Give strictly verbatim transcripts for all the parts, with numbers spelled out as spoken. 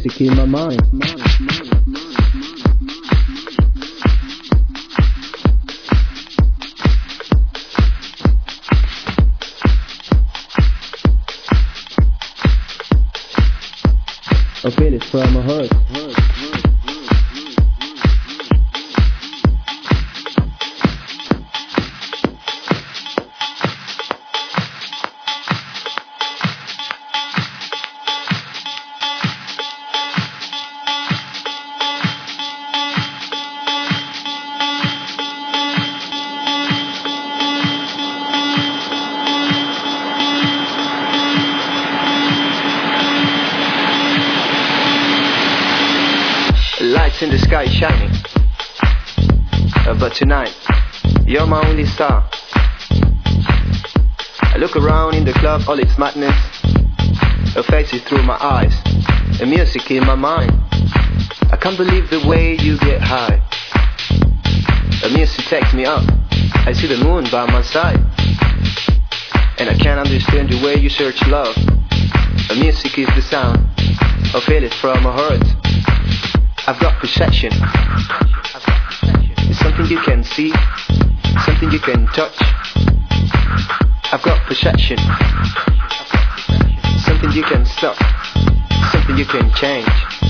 music in my mind. I feel it from my heart. Lights in the sky shining, uh, but tonight you're my only star. I look around in the club, all its madness, your face is through my eyes, the music in my mind. I can't believe the way you get high. The music takes me up, I see the moon by my side, and I can't understand the way you search love. The music is the sound, I feel it from my heart. I've got perception. It's something you can see, something you can touch. I've got perception. Something you can stop, something you can change.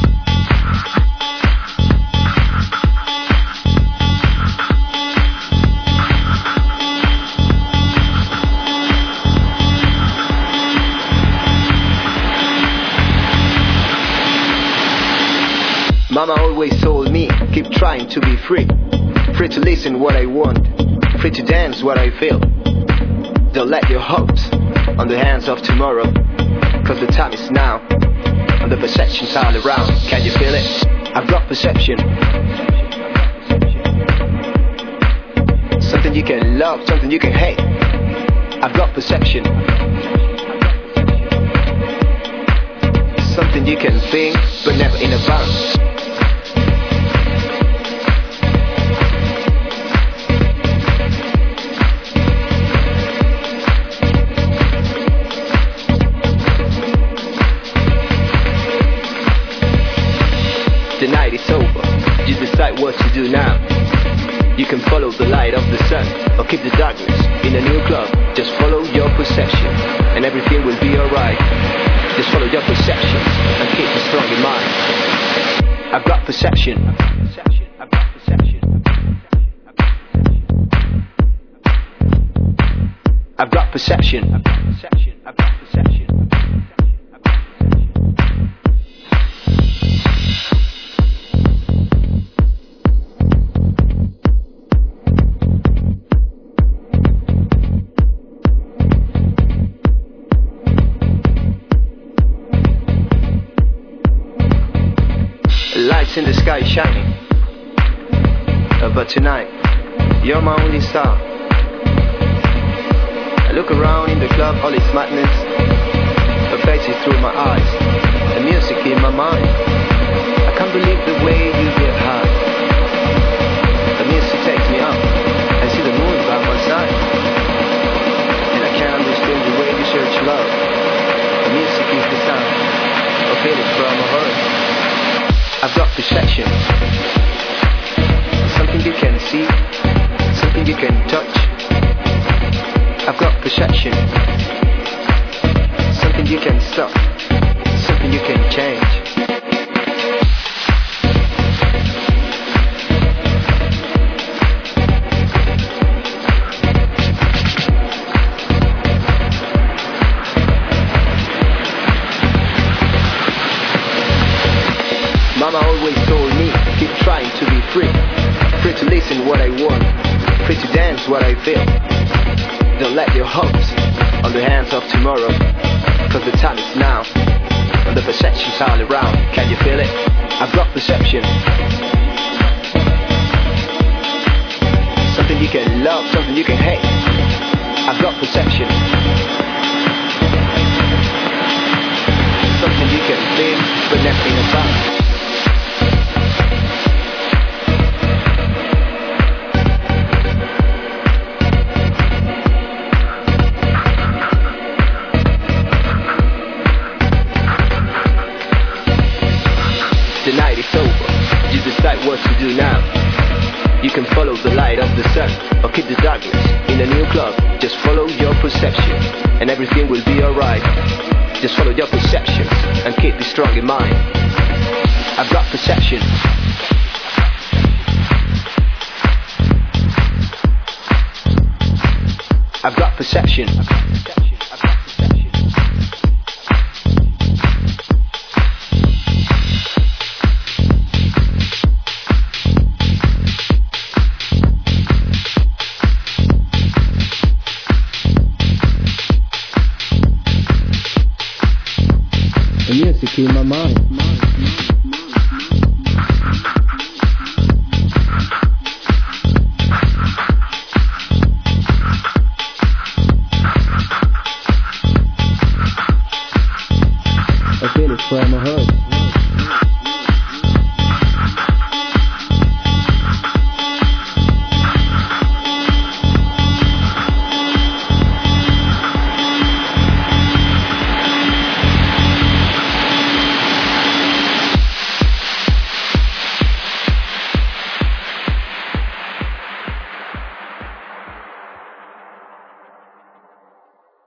Mama always told me, keep trying to be free. Free to listen what I want, free to dance what I feel. Don't let your hopes on the hands of tomorrow, cause the time is now, and the perception's all around. Can you feel it? I've got perception. Something you can love, something you can hate. I've got perception. Something you can think, but never in advance. The night is over, you decide what to do now. You can follow the light of the sun, or keep the darkness in a new club. Just follow your perception, and everything will be alright. Just follow your perception, and keep it strong in mind. I've got perception. I've got perception. I've got perception. I've got perception. I've got perception. Lights in the sky shining, uh, but tonight you're my only star. I look around in the club, all its madness, her face is through my eyes, the music in my mind. I can't believe the way you get high. The music takes me up, I see the moon by my side, and I can't understand the way you search love. The music is the sound, I feel it from my heart. I've got perception. Something you can see, something you can touch. I've got perception. Something you can stop, something you can change. Mama always told me, keep trying to be free. Free to listen what I want, free to dance what I feel. Don't let your hopes on the hands of tomorrow, cause the time is now, and the perception's all around. Can you feel it? I've got perception. Something you can love, something you can hate. I've got perception. Something you can feel, but never in advance. decide what to do now. You can follow the light of the sun, or keep the darkness in a new club. Just follow your perception, and everything will be alright. Just follow your perception, and keep it strong in mind. I've got perception. I've got perception. The music in my mind.